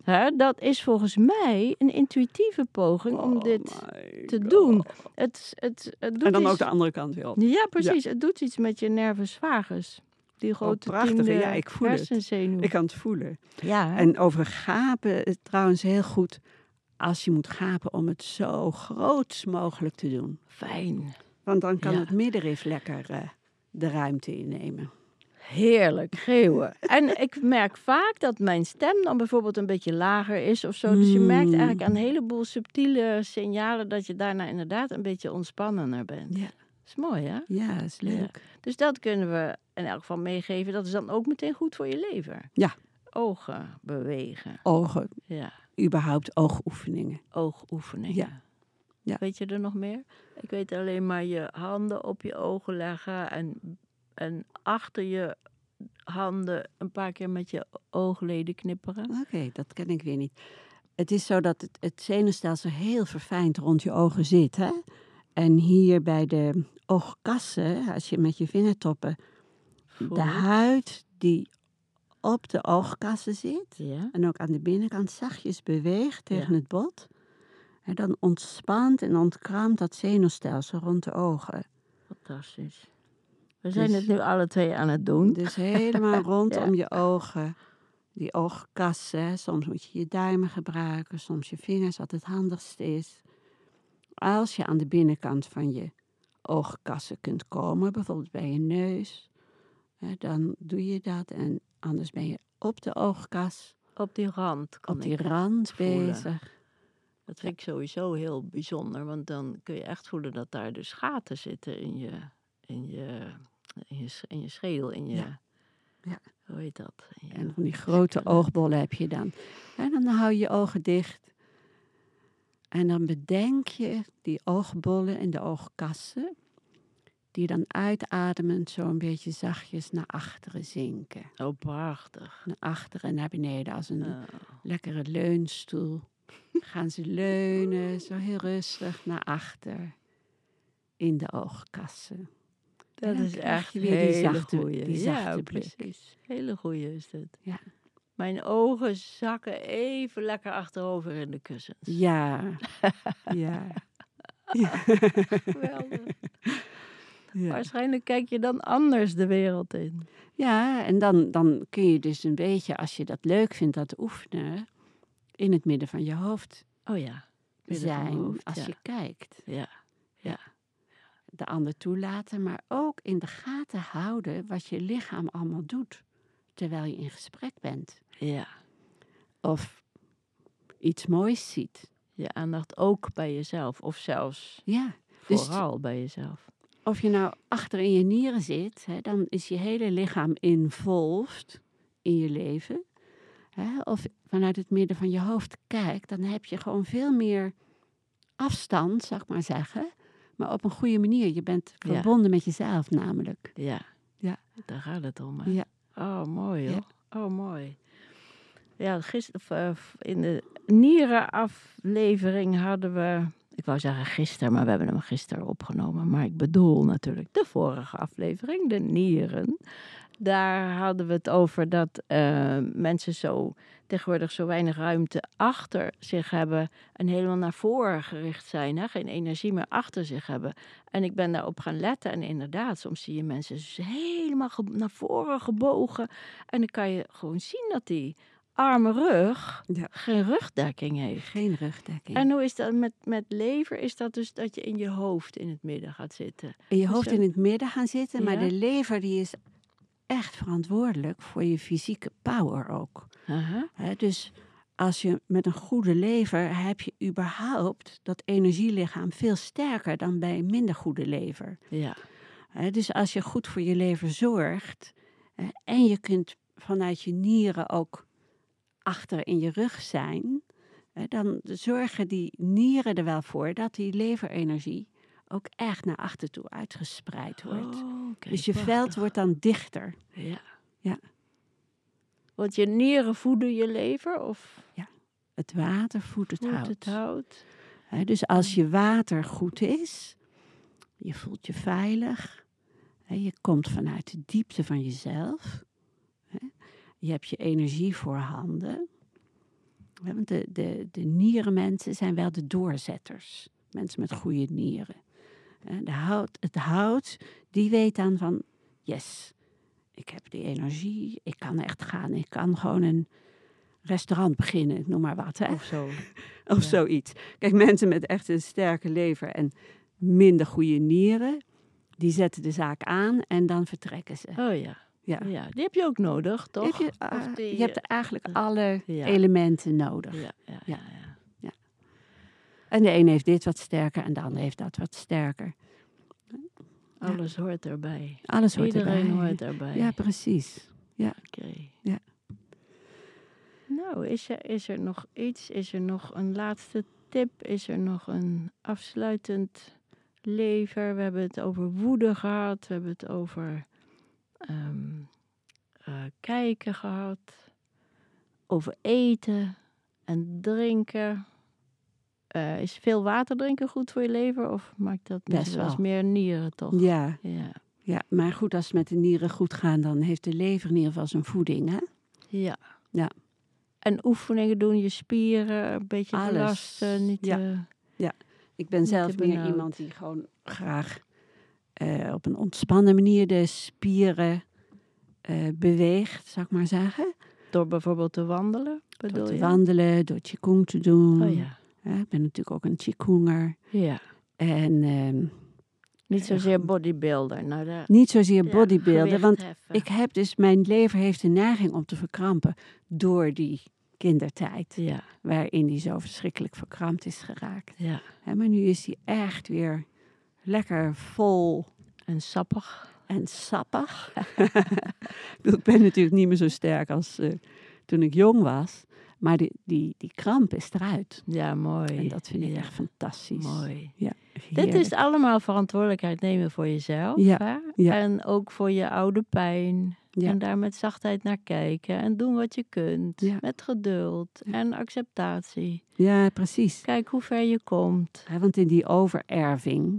Hè, dat is volgens mij een intuïtieve poging om Oh dit my te God. doen. Het, het, het doet En dan iets... ook de andere kant weer op. Ja, precies. Het doet iets met je nervus vagus. Die grote prachtig, tiende ja, ik voel het. hersenzenuw. Ik kan het voelen. Ja, hè? En over gapen, eh, trouwens heel goed als je moet gapen om het zo groot mogelijk te doen. Fijn. Want dan kan Ja. het middenrif lekker uh, de ruimte innemen. Heerlijk, geeuwen. En ik merk vaak dat mijn stem dan bijvoorbeeld een beetje lager is of zo. Dus je merkt eigenlijk aan een heleboel subtiele signalen dat je daarna inderdaad een beetje ontspannender bent. Ja. Dat is mooi, hè? Ja, dat is leuk. Ja. Dus dat kunnen we in elk geval meegeven. Dat is dan ook meteen goed voor je lever. Ja. Ogen bewegen. Ogen, Ja. überhaupt oogoefeningen. Oogoefeningen. Ja. Ja. Weet je er nog meer? Ik weet alleen maar je handen op je ogen leggen en, en achter je handen een paar keer met je oogleden knipperen. Oké, okay, dat ken ik weer niet. Het is zo dat het, het zenuwstelsel heel verfijnd rond je ogen zit. Hè? En hier bij de oogkassen, als je met je vingertoppen Voel. de huid die op de oogkassen zit Ja. en ook aan de binnenkant zachtjes beweegt tegen Ja. het bot. En dan ontspant en ontkraamt dat zenuwstelsel rond de ogen. Fantastisch. We zijn Dus- het nu alle twee aan het doen. Dus helemaal rondom Ja. je ogen, die oogkassen. Soms moet je je duimen gebruiken, soms je vingers, wat het handigste is. Als je aan de binnenkant van je oogkassen kunt komen, bijvoorbeeld bij je neus, hè, dan doe je dat. En anders ben je op de oogkas, Op die rand kan op die ik rand voelen. bezig. Dat vind ik sowieso heel bijzonder. Want dan kun je echt voelen dat daar dus gaten zitten in je, in je, in je, in je schedel. In je, Ja. Ja. Hoe heet dat? In je En van die grote skelet. oogbollen heb je dan. En dan hou je je ogen dicht. En dan bedenk je die oogbollen en de oogkassen, die dan uitademend zo een beetje zachtjes naar achteren zinken. Oh, prachtig. Naar achteren en naar beneden als een Oh. lekkere leunstoel. Gaan ze leunen, zo heel rustig naar achter in de oogkassen. En Dat dan is krijg echt je weer die hele zachte- goeie. die Ja, zachte blik. precies. Hele goeie is dit. Ja. Mijn ogen zakken even lekker achterover in de kussens. Ja, ja. Geweldig. Ja. Waarschijnlijk kijk je dan anders de wereld in. Ja, en dan, dan kun je dus een beetje, als je dat leuk vindt, dat oefenen, in het midden van je hoofd Oh ja. Midden van mijn zijn hoofd, als ja. je kijkt. Ja. De ander toelaten, maar ook in de gaten houden wat je lichaam allemaal doet, terwijl je in gesprek bent. Ja. Of iets moois ziet. Je aandacht ook bij jezelf. Of zelfs Ja, dus vooral bij jezelf. of je nou achter in je nieren zit, hè, dan is je hele lichaam involved in je leven. Hè, of vanuit het midden van je hoofd kijkt, dan heb je gewoon veel meer afstand, zou ik maar zeggen. Maar op een goede manier. Je bent Ja. verbonden met jezelf namelijk. Ja. Ja. Daar gaat het om. Hè? Ja. Oh, mooi Ja. hoor. Oh, mooi. Ja, gisteren in de nierenaflevering hadden we... Ik wou zeggen gisteren, maar we hebben hem gisteren opgenomen. Maar ik bedoel natuurlijk de vorige aflevering, de nieren. Daar hadden we het over dat uh, mensen zo tegenwoordig zo weinig ruimte achter zich hebben en helemaal naar voren gericht zijn. Hè? Geen energie meer achter zich hebben. En ik ben daarop gaan letten en inderdaad, soms zie je mensen dus helemaal ge- naar voren gebogen. En dan kan je gewoon zien dat die arme rug Ja. geen rugdekking heeft. Geen rugdekking. En hoe is dat met, met lever? Is dat dus dat je in je hoofd in het midden gaat zitten? in je Dus hoofd zo- in het midden gaan zitten, maar Ja. de lever die is echt verantwoordelijk voor je fysieke power ook. Aha. Hè, dus als je met een goede lever heb je überhaupt dat energielichaam veel sterker dan bij een minder goede lever. Ja. Hè, dus als je goed voor je lever zorgt hè, en je kunt vanuit je nieren ook achter in je rug zijn, hè, dan zorgen die nieren er wel voor dat die leverenergie ook echt naar achter toe uitgespreid wordt. Oh, oké, dus je prachtig. veld wordt dan dichter. Ja. Ja. Want je nieren voeden je lever of Het water voedt het voedt hout. het hout? Hè, dus als je water goed is, je voelt je veilig, hè, je komt vanuit de diepte van jezelf, hè, je hebt je energie voorhanden, Want de, de, de nierenmensen zijn wel de doorzetters. Mensen met goede nieren. De hout, het hout, die weet dan van, yes, ik heb die energie, ik kan echt gaan. Ik kan gewoon een restaurant beginnen, noem maar wat. Hè? Of zo. Of ja. zoiets. Kijk, mensen met echt een sterke lever en minder goede nieren, die zetten de zaak aan en dan vertrekken ze. Oh ja. Ja. ja, die heb je ook nodig, toch? Je, uh, of die, je hebt eigenlijk alle ja. elementen nodig. Ja, ja, ja, ja. ja. ja. En de een heeft dit wat sterker en de ander heeft dat wat sterker. Alles ja. hoort erbij. Alles hoort Iedereen erbij. hoort erbij. Ja, precies. Ja. Oké. Okay. Ja. Nou, is er, is er nog iets? Is er nog een laatste tip? Is er nog een afsluitend lever? We hebben het over woede gehad. We hebben het over um, uh, kijken gehad. Over eten en drinken. Uh, is veel water drinken goed voor je lever? Of maakt dat best wel eens meer nieren toch? Ja. ja. Ja, maar goed, als het met de nieren goed gaat, dan heeft de lever in ieder geval zijn voeding, hè? Ja. Ja. En oefeningen doen, je spieren een beetje alles. belasten. Niet ja. Te, ja, ik ben zelf meer iemand die gewoon graag uh, op een ontspannen manier de spieren uh, beweegt, zou ik maar zeggen. Door bijvoorbeeld te wandelen, bedoel door te je? wandelen, door qigong te doen. Oh ja. Uh, ik ben natuurlijk ook een qigonger. Ja. En uh, niet zozeer bodybuilder. Nou, de, niet zozeer ja, bodybuilder, want heffen. ik heb dus, mijn lever heeft een neiging om te verkrampen door die kindertijd. Ja. Waarin die zo verschrikkelijk verkrampt is geraakt. Ja. He, maar nu is hij echt weer lekker vol. En sappig. En sappig. Ik ben natuurlijk niet meer zo sterk als uh, toen ik jong was. Maar die, die, die kramp is eruit. Ja, mooi. En dat vind ik ja. echt fantastisch. Mooi. Ja, dit is allemaal verantwoordelijkheid nemen voor jezelf. Ja. Hè? Ja. En ook voor je oude pijn. Ja. En daar met zachtheid naar kijken. En doen wat je kunt. Ja. Met geduld. Ja. En acceptatie. Ja, precies. Kijk hoe ver je komt. Ja, want in die overerving,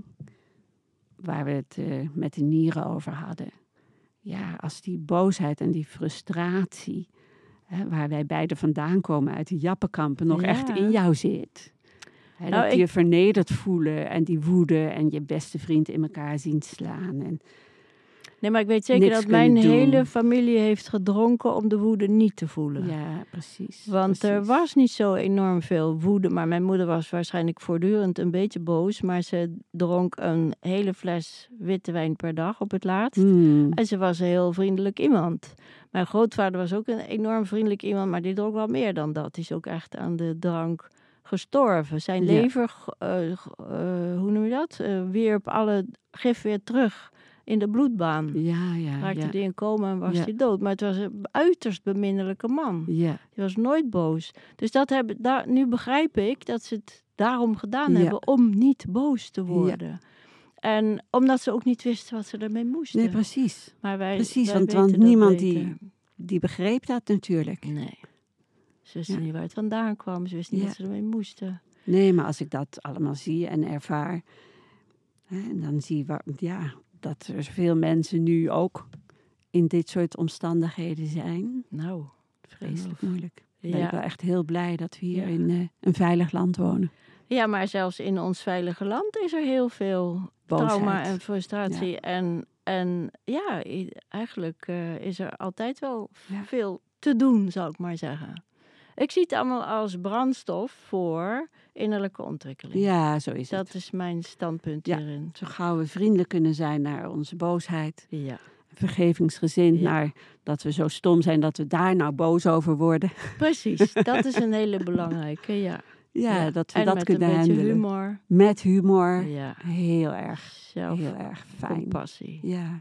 waar we het uh, met de nieren over hadden. Ja, als die boosheid en die frustratie, hè, waar wij beiden vandaan komen uit de jappenkampen, nog ja. echt in jou zit. Hè, nou, dat ik... je vernederd voelen en die woede en je beste vriend in elkaar zien slaan. En nee, maar ik weet zeker dat mijn doen. hele familie heeft gedronken om de woede niet te voelen. Ja, precies. Want precies. er was niet zo enorm veel woede. Maar mijn moeder was waarschijnlijk voortdurend een beetje boos. Maar ze dronk een hele fles witte wijn per dag op het laatst. Mm. En ze was een heel vriendelijk iemand. Mijn grootvader was ook een enorm vriendelijk iemand. Maar die dronk wel meer dan dat. Die is ook echt aan de drank gestorven. Zijn Ja. lever, uh, uh, hoe noem je dat? Uh, wierp alle gif weer terug in de bloedbaan. Ja, ja, Raakte ja. die in coma en was Ja. hij dood. Maar het was een uiterst beminnelijke man. Ja. Die was nooit boos. Dus dat hebben, daar, nu begrijp ik dat ze het daarom gedaan Ja. hebben. Om niet boos te worden. Ja. En omdat ze ook niet wisten wat ze ermee moesten. Nee, precies. Maar wij, precies, wij want, weten want dat niemand beter. die, die begreep dat natuurlijk. Nee. Ze wisten Ja. niet waar het vandaan kwam. Ze wisten niet Ja. wat ze ermee moesten. Nee, maar als ik dat allemaal zie en ervaar. Hè, en dan zie ik ja, dat er veel mensen nu ook in dit soort omstandigheden zijn. Nou, vreselijk moeilijk. Ja. Ben ik wel echt heel blij dat we hier Ja. in uh, een veilig land wonen. Ja, maar zelfs in ons veilige land is er heel veel Boosheid. trauma en frustratie. Ja. En, en ja, eigenlijk uh, is er altijd wel Ja. veel te doen, zou ik maar zeggen. Ik zie het allemaal als brandstof voor innerlijke ontwikkeling. Ja, zo is Dat het. is mijn standpunt Ja. hierin. Zo gauw we vriendelijk kunnen zijn naar onze boosheid. Ja. Vergevingsgezind Ja. naar dat we zo stom zijn dat we daar nou boos over worden. Precies, dat is een hele belangrijke, ja. Ja, Ja. dat we en dat met kunnen een beetje handelen. humor. Met humor. Ja. Heel erg, Zelf heel erg fijn. compassie. Ja.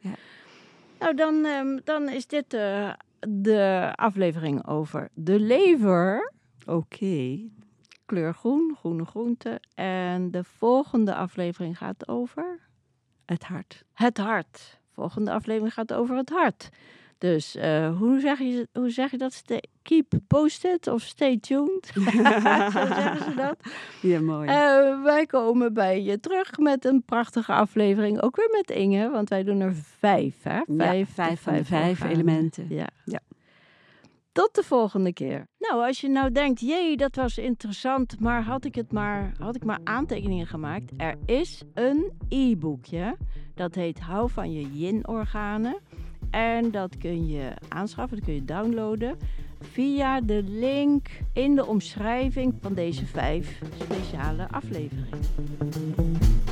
Nou, dan, um, dan is dit uh, de aflevering over de lever. Oké. Okay. Kleur groen, groene groente. En de volgende aflevering gaat over... Het hart. Het hart. De volgende aflevering gaat over het hart. Dus uh, hoe, zeg je, hoe zeg je dat? Stay, keep posted of stay tuned. Zo zeggen ze dat. Ja, mooi. Uh, wij komen bij je terug met een prachtige aflevering. Ook weer met Inge, want wij doen er vijf. Hè? Vijf, ja, vijf van vijf de vijf organen. elementen. Ja. ja. Tot de volgende keer. Nou, als je nou denkt, jee, dat was interessant, maar had ik het maar, had ik maar aantekeningen gemaakt. Er is een e-boekje. Dat heet Hou van je yin-organen. En dat kun je aanschaffen, dat kun je downloaden via de link in de omschrijving van deze vijf speciale afleveringen.